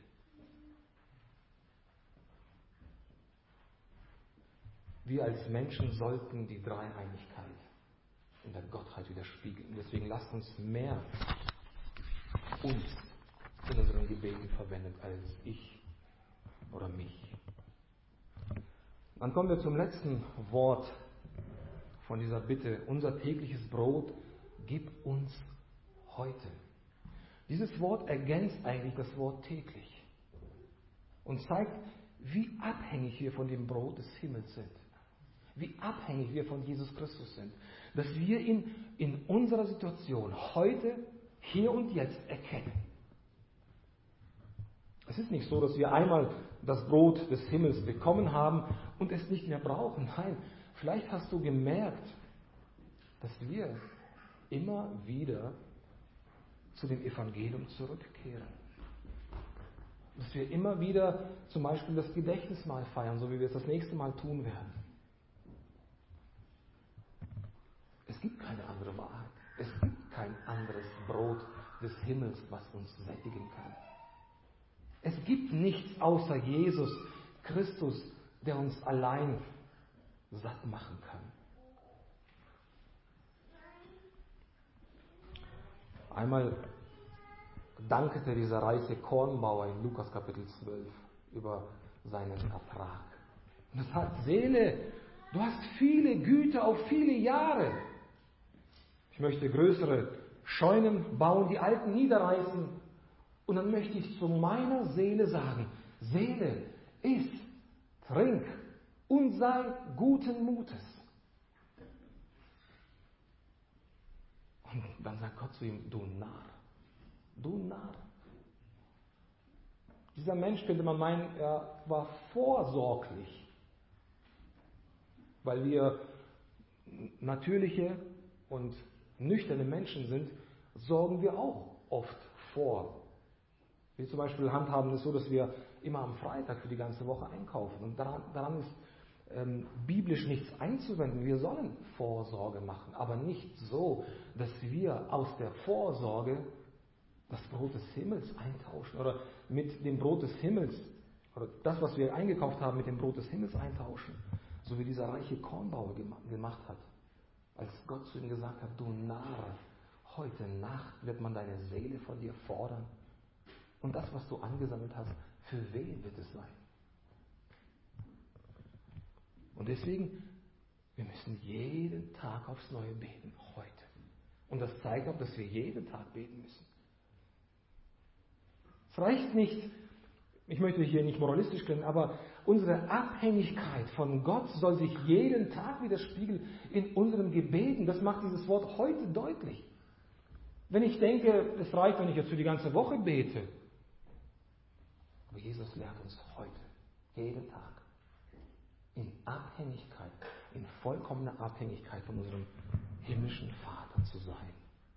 Wir als Menschen sollten die Dreieinigkeit in der Gottheit widerspiegeln. Deswegen lasst uns mehr uns in unseren Gebeten verwenden als ich oder mich. Dann kommen wir zum letzten Wort von dieser Bitte. Unser tägliches Brot gib uns heute. Dieses Wort ergänzt eigentlich das Wort täglich und zeigt, wie abhängig wir von dem Brot des Himmels sind. Wie abhängig wir von Jesus Christus sind. Dass wir ihn in unserer Situation heute, hier und jetzt erkennen. Es ist nicht so, dass wir einmal das Brot des Himmels bekommen haben und es nicht mehr brauchen. Nein, vielleicht hast du gemerkt, dass wir immer wieder zu dem Evangelium zurückkehren. Dass wir immer wieder zum Beispiel das Gedächtnismahl feiern, so wie wir es das nächste Mal tun werden. Es gibt keine andere Wahrheit. Es gibt kein anderes Brot des Himmels, was uns sättigen kann. Es gibt nichts außer Jesus Christus, der uns allein satt machen kann. Einmal dankete dieser reiche Kornbauer in Lukas Kapitel zwölf über seinen Ertrag. Und er sagt, Seele, du hast viele Güter auf viele Jahre. Ich möchte größere Scheunen bauen, die alten niederreißen. Und dann möchte ich zu meiner Seele sagen, Seele, iss, trink und sei guten Mutes. Und dann sagt Gott zu ihm, du Narr, du Narr. Dieser Mensch, könnte man meinen, er war vorsorglich, weil wir natürliche und nüchterne Menschen sind, sorgen wir auch oft vor. Wir zum Beispiel handhaben es so, dass wir immer am Freitag für die ganze Woche einkaufen. Und daran, daran ist ähm, biblisch nichts einzuwenden. Wir sollen Vorsorge machen, aber nicht so, dass wir aus der Vorsorge das Brot des Himmels eintauschen oder mit dem Brot des Himmels oder das, was wir eingekauft haben, mit dem Brot des Himmels eintauschen. So wie dieser reiche Kornbauer gemacht hat. Als Gott zu ihm gesagt hat, du Narr, heute Nacht wird man deine Seele von dir fordern. Und das, was du angesammelt hast, für wen wird es sein? Und deswegen, wir müssen jeden Tag aufs Neue beten, heute. Und das zeigt auch, dass wir jeden Tag beten müssen. Es reicht nicht, ich möchte hier nicht moralistisch klingen, aber unsere Abhängigkeit von Gott soll sich jeden Tag widerspiegeln in unseren Gebeten. Das macht dieses Wort heute deutlich. Wenn ich denke, es reicht, wenn ich jetzt für die ganze Woche bete. Aber Jesus lehrt uns heute, jeden Tag, in Abhängigkeit, in vollkommener Abhängigkeit von unserem himmlischen Vater zu sein.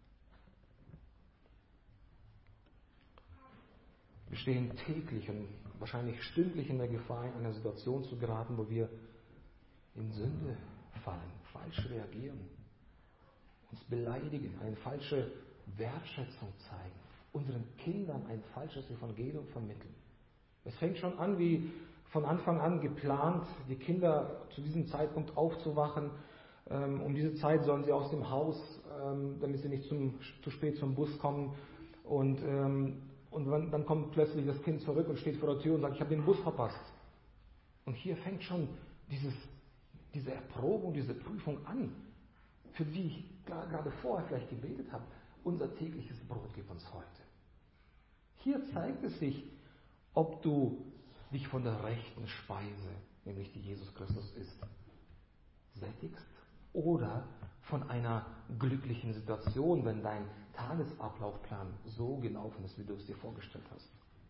Wir stehen täglich und wahrscheinlich stündlich in der Gefahr, in eine Situation zu geraten, wo wir in Sünde fallen, falsch reagieren, uns beleidigen, eine falsche Wertschätzung zeigen, unseren Kindern ein falsches Evangelium vermitteln. Es fängt schon an, wie von Anfang an geplant, die Kinder zu diesem Zeitpunkt aufzuwachen. Um diese Zeit sollen sie aus dem Haus, damit sie nicht zum, zu spät zum Bus kommen. Und, und dann kommt plötzlich das Kind zurück und steht vor der Tür und sagt, ich habe den Bus verpasst. Und hier fängt schon dieses, diese Erprobung, diese Prüfung an, für die ich gerade vorher vielleicht gebetet habe. Unser tägliches Brot gib uns heute. Hier zeigt es sich, ob du dich von der rechten Speise, nämlich die Jesus Christus ist, sättigst oder von einer glücklichen Situation, wenn dein Tagesablaufplan so gelaufen ist, wie du es dir vorgestellt hast.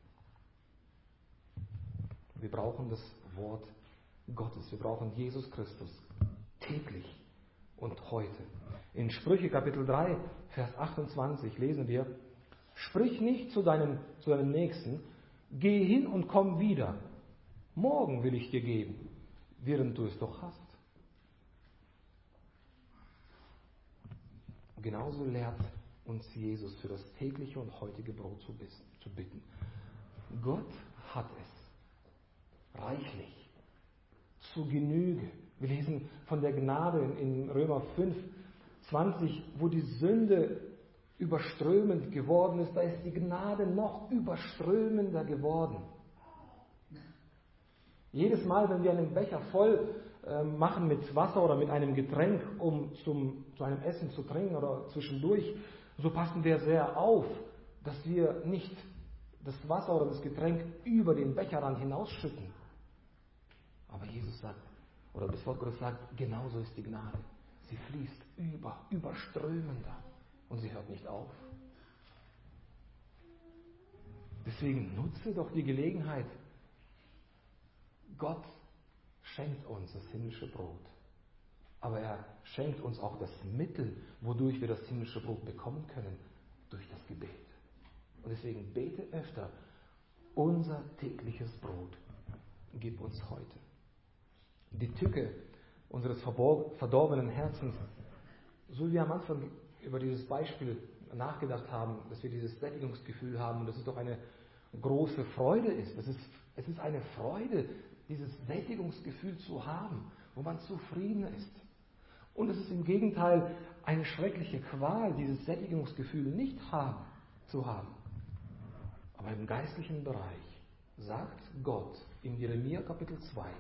Wir brauchen das Wort Gottes, wir brauchen Jesus Christus täglich und heute. In Sprüche Kapitel drei, Vers achtundzwanzig lesen wir, sprich nicht zu deinem, zu deinem Nächsten, geh hin und komm wieder. Morgen will ich dir geben, während du es doch hast. Genauso lehrt uns Jesus für das tägliche und heutige Brot zu bitten. Gott hat es reichlich, zu Genüge. Wir lesen von der Gnade in Römer fünf, zwanzig, wo die Sünde überströmend geworden ist, da ist die Gnade noch überströmender geworden. Jedes Mal, wenn wir einen Becher voll äh, machen mit Wasser oder mit einem Getränk, um zum, zu einem Essen zu trinken oder zwischendurch, so passen wir sehr auf, dass wir nicht das Wasser oder das Getränk über den Becherrand hinausschütten. Aber Jesus sagt, oder das Wort Gottes sagt, genauso ist die Gnade. Sie fließt über, überströmender. Und sie hört nicht auf. Deswegen nutze doch die Gelegenheit. Gott schenkt uns das himmlische Brot. Aber er schenkt uns auch das Mittel, wodurch wir das himmlische Brot bekommen können, durch das Gebet. Und deswegen bete öfter, unser tägliches Brot gib uns heute. Die Tücke unseres verdorbenen Herzens, so wie wir am Anfang über dieses Beispiel nachgedacht haben, dass wir dieses Sättigungsgefühl haben und dass es doch eine große Freude ist. Es ist, es ist eine Freude, dieses Sättigungsgefühl zu haben, wo man zufrieden ist. Und es ist im Gegenteil eine schreckliche Qual, dieses Sättigungsgefühl nicht haben, zu haben. Aber im geistlichen Bereich sagt Gott in Jeremia Kapitel zwei,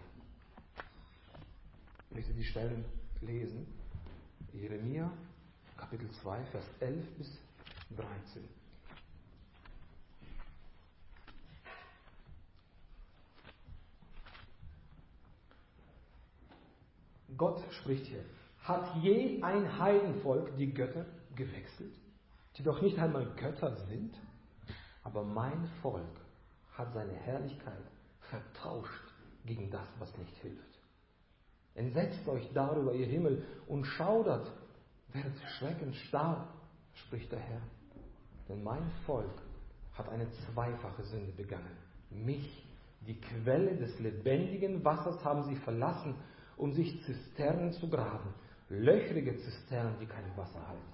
ich möchte die Stellen lesen, Jeremia Kapitel zwei, Vers elf bis dreizehn. Gott spricht hier. Hat je ein Heidenvolk die Götter gewechselt, die doch nicht einmal Götter sind? Aber mein Volk hat seine Herrlichkeit vertauscht gegen das, was nicht hilft. Entsetzt euch darüber, ihr Himmel, und schaudert, werdet schreckend starr, spricht der Herr. Denn mein Volk hat eine zweifache Sünde begangen, mich Die Quelle des lebendigen Wassers haben sie verlassen, um sich Zisternen zu graben. Löchrige Zisternen, die kein Wasser halten.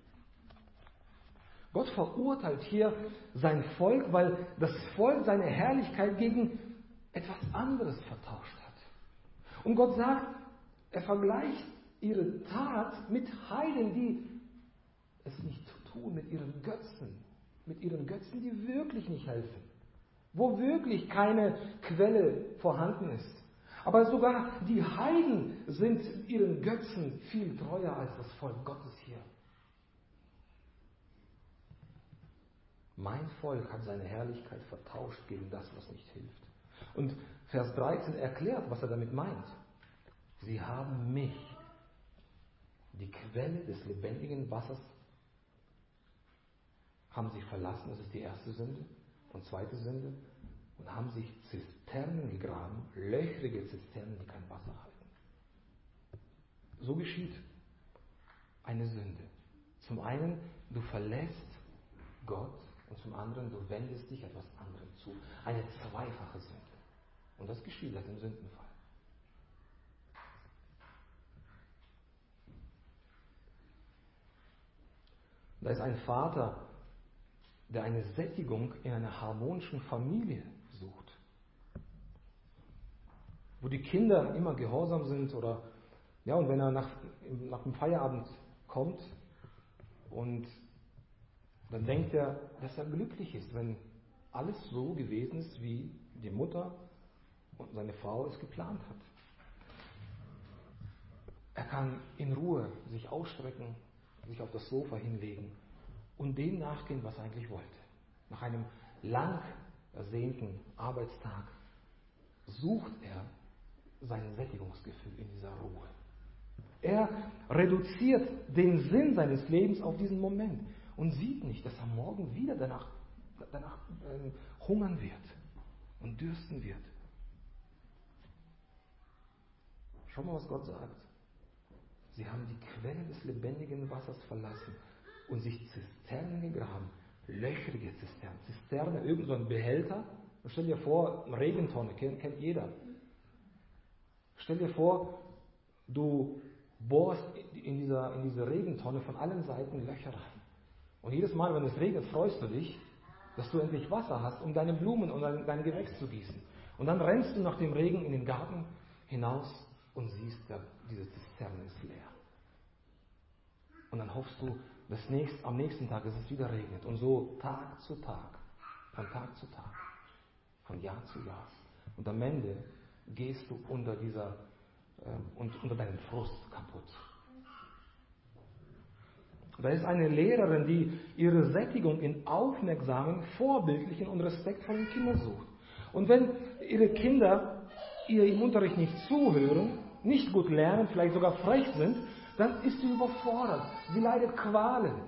Gott verurteilt hier sein Volk, weil das Volk seine Herrlichkeit gegen etwas anderes vertauscht hat. Und Gott sagt, er vergleicht ihre Tat mit Heiden, die es nicht tun, mit ihren Götzen. Mit ihren Götzen, die wirklich nicht helfen. Wo wirklich keine Quelle vorhanden ist. Aber sogar die Heiden sind ihren Götzen viel treuer als das Volk Gottes hier. Mein Volk hat seine Herrlichkeit vertauscht gegen das, was nicht hilft. Und Vers dreizehn erklärt, was er damit meint. Sie haben mich, die Quelle des lebendigen Wassers, haben sie verlassen, das ist die erste Sünde. Und zweite Sünde, und haben sich Zisternen gegraben, löchrige Zisternen, die kein Wasser halten. So geschieht eine Sünde. Zum einen, du verlässt Gott und zum anderen, du wendest dich etwas anderem zu. Eine zweifache Sünde. Und das geschieht seit dem Sündenfall. Da ist ein Vater, der eine Sättigung in einer harmonischen Familie sucht. Wo die Kinder immer gehorsam sind oder, ja, und wenn er nach, nach dem Feierabend kommt und dann denkt er, dass er glücklich ist, wenn alles so gewesen ist, wie die Mutter und seine Frau es geplant hat. Er kann in Ruhe sich ausstrecken, sich auf das Sofa hinlegen und dem nachgehen, was er eigentlich wollte. Nach einem lang ersehnten Arbeitstag sucht er sein Sättigungsgefühl in dieser Ruhe. Er reduziert den Sinn seines Lebens auf diesen Moment und sieht nicht, dass er morgen wieder danach, danach äh, hungern wird und dürsten wird. Schau mal, was Gott sagt. Sie haben die Quelle des lebendigen Wassers verlassen und sich Zisternen gegraben, löchrige Zisternen. Zisterne, irgend so ein Behälter. Und stell dir vor, eine Regentonne, kennt, kennt jeder. Stell dir vor, du bohrst in dieser, in diese Regentonne von allen Seiten Löcher rein. Und jedes Mal, wenn es regnet, freust du dich, dass du endlich Wasser hast, um deine Blumen und dein, dein Gewächs zu gießen. Und dann rennst du nach dem Regen in den Garten hinaus und siehst, diese Zisterne ist leer. Und dann hoffst du, dass nächst, am nächsten Tag dass es wieder regnet. Und so Tag zu Tag, von Tag zu Tag, von Jahr zu Jahr. Und am Ende gehst du unter dieser äh, und unter deinem Frust kaputt. Da ist eine Lehrerin, die ihre Sättigung in aufmerksamen, vorbildlichen und respektvollen Kindern sucht. Und wenn ihre Kinder ihr im Unterricht nicht zuhören, nicht gut lernen, vielleicht sogar frech sind, dann ist sie überfordert. Sie leidet Qualen.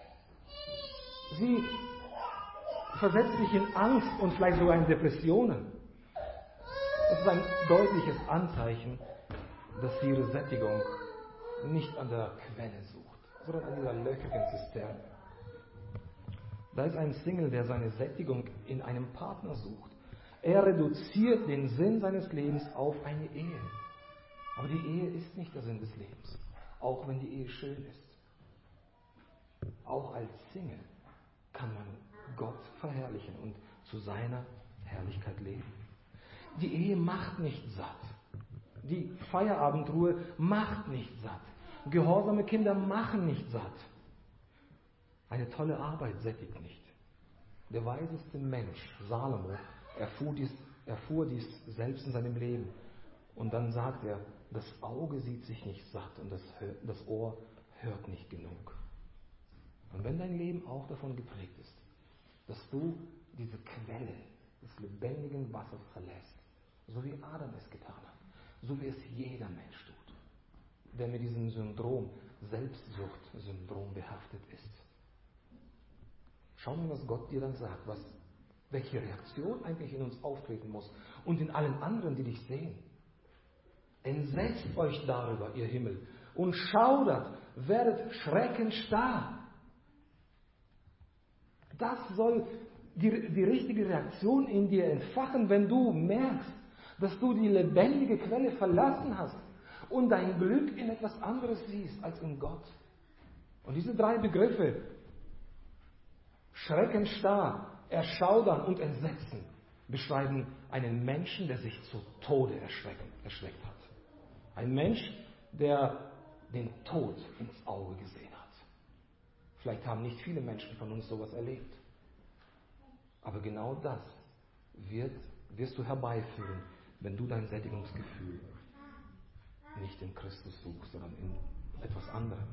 Sie versetzt sich in Angst und vielleicht sogar in Depressionen. Das ist ein deutliches Anzeichen, dass sie ihre Sättigung nicht an der Quelle sucht, sondern an dieser löchrigen Zisterne. Da ist ein Single, der seine Sättigung in einem Partner sucht. Er reduziert den Sinn seines Lebens auf eine Ehe. Aber die Ehe ist nicht der Sinn des Lebens, auch wenn die Ehe schön ist. Auch als Single kann man Gott verherrlichen und zu seiner Herrlichkeit leben. Die Ehe macht nicht satt. Die Feierabendruhe macht nicht satt. Gehorsame Kinder machen nicht satt. Eine tolle Arbeit sättigt nicht. Der weiseste Mensch, Salomo, erfuhr dies, erfuhr dies selbst in seinem Leben. Und dann sagt er, das Auge sieht sich nicht satt und das, das Ohr hört nicht genug. Und wenn dein Leben auch davon geprägt ist, dass du diese Quelle des lebendigen Wassers verlässt, so wie Adam es getan hat, so wie es jeder Mensch tut, der mit diesem Syndrom, Selbstsucht-Syndrom behaftet ist. Schau mal, was Gott dir dann sagt, was, welche Reaktion eigentlich in uns auftreten muss und in allen anderen, die dich sehen. Entsetzt euch darüber, ihr Himmel, und schaudert, werdet schreckend starr. Das soll die, die richtige Reaktion in dir entfachen, wenn du merkst, dass du die lebendige Quelle verlassen hast und dein Glück in etwas anderes siehst als in Gott. Und diese drei Begriffe, Schrecken, Starr, Erschaudern und Entsetzen, beschreiben einen Menschen, der sich zu Tode erschreckt, erschreckt hat. Ein Mensch, der den Tod ins Auge gesehen hat. Vielleicht haben nicht viele Menschen von uns sowas erlebt. Aber genau das wird, wirst du herbeiführen, wenn du dein Sättigungsgefühl nicht in Christus suchst, sondern in etwas anderem.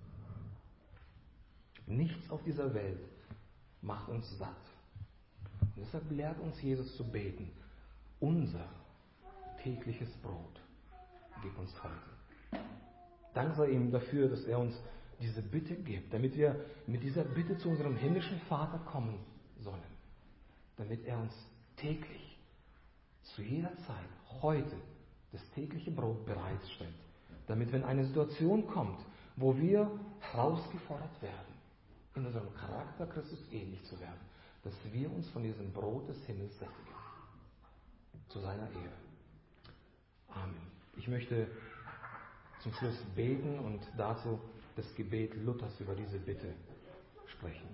Nichts auf dieser Welt macht uns satt. Und deshalb lehrt uns Jesus zu beten. Unser tägliches Brot gib uns heute. Dank sei ihm dafür, dass er uns diese Bitte gibt, damit wir mit dieser Bitte zu unserem himmlischen Vater kommen sollen. Damit er uns täglich, zu jeder Zeit, heute, das tägliche Brot bereitstellt. Damit, wenn eine Situation kommt, wo wir herausgefordert werden, in unserem Charakter Christus ähnlich zu werden, dass wir uns von diesem Brot des Himmels sättigen. Zu seiner Ehre. Amen. Ich möchte zum Schluss beten und dazu das Gebet Luthers über diese Bitte sprechen.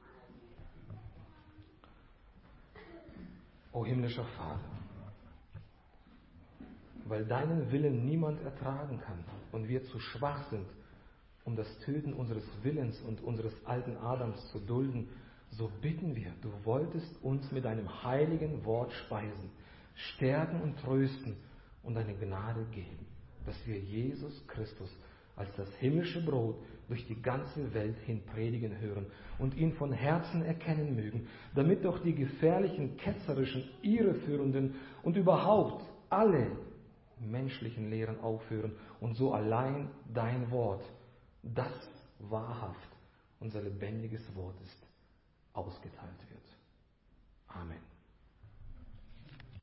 O himmlischer Vater, weil deinen Willen niemand ertragen kann und wir zu schwach sind, um das Töten unseres Willens und unseres alten Adams zu dulden, so bitten wir, du wolltest uns mit deinem heiligen Wort speisen, stärken und trösten und deine Gnade geben, dass wir Jesus Christus als das himmlische Brot durch die ganze Welt hin predigen hören und ihn von Herzen erkennen mögen, damit doch die gefährlichen, ketzerischen, irreführenden und überhaupt alle menschlichen Lehren aufhören und so allein dein Wort, das wahrhaft unser lebendiges Wort ist, ausgeteilt wird.